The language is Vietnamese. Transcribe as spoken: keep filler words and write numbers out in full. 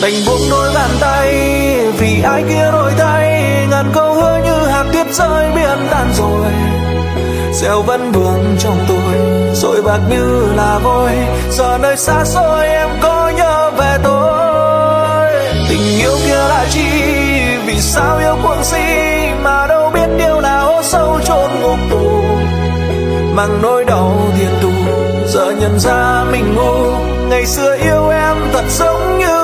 đành buông đôi bàn tay vì ai kia đổi thay. Ngàn câu hứa như hạt tuyết rơi biển tan rồi, gieo vẫn vương trong tôi rồi bạc như là vôi. Giờ nơi xa xôi em có nhớ về tôi. Tình yêu kia là chi, vì sao yêu cuồng si mà đâu biết yêu là hố sâu chôn ngục tù. Mang nỗi đau thiên tu giờ nhận ra mình ngu, ngày xưa yêu em thật giống như